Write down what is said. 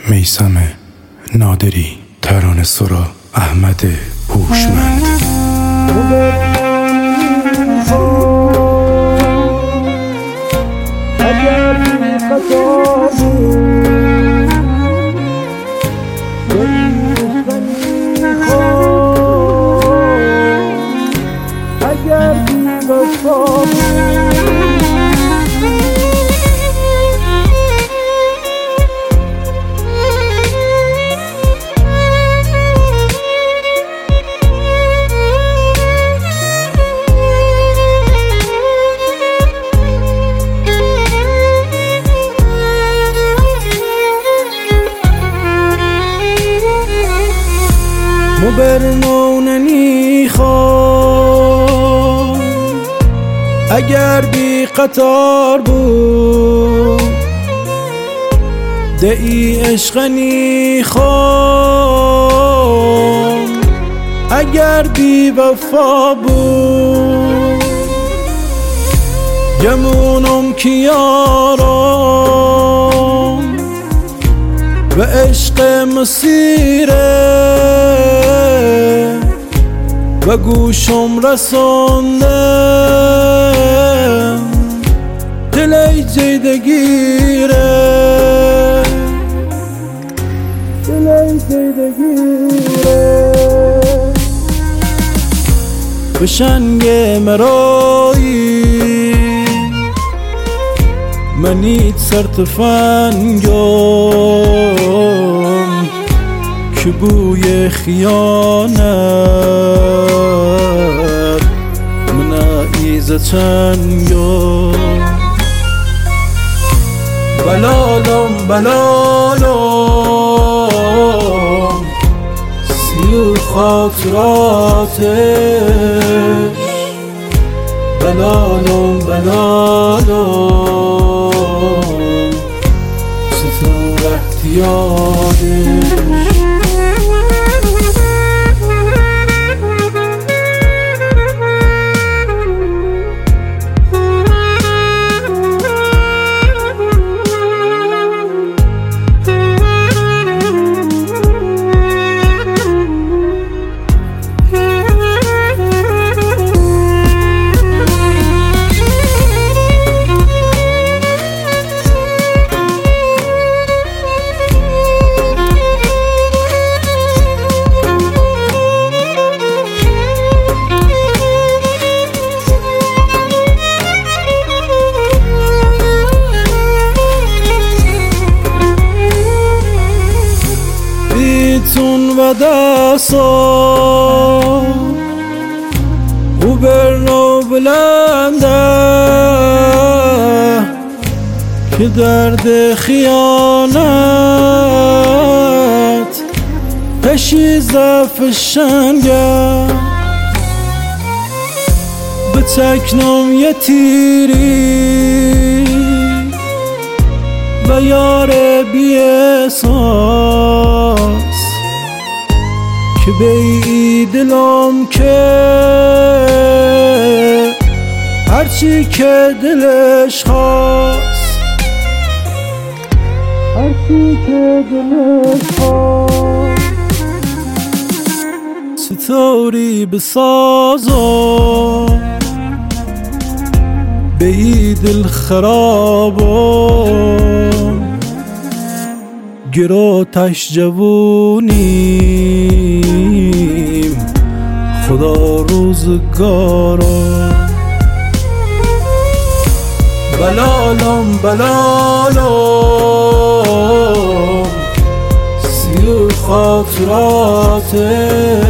میثم نادری، ترانه سرا احمد هوشمند. برنوننی خواه اگر بی قطار بود، دعی عشقنی خواه اگر بی وفا بود. گمونم که یارم و عشق مسیره و گوشم رسانده دلی جیدگیره، دلی جیدگیره. بشنگ مرایی منیت سر تفنگم که بوی خیانت منعیز چنگم. بلالم بلالم سیل خاطراتش، بلالم بلالم ستور احتیاجش. و دستا و برنو بلنده که درد خیانت پشیزه فشنگه. به تکنم یه تیری و یار بی احساس که بی دلم که هرچی که دلش خواست، هرچی که دلش خواست. ستوری بسازم بی دل خرابم، گرو تش جوونیم خدا روزگارم. بلالم بلالم سیل خاطراتش،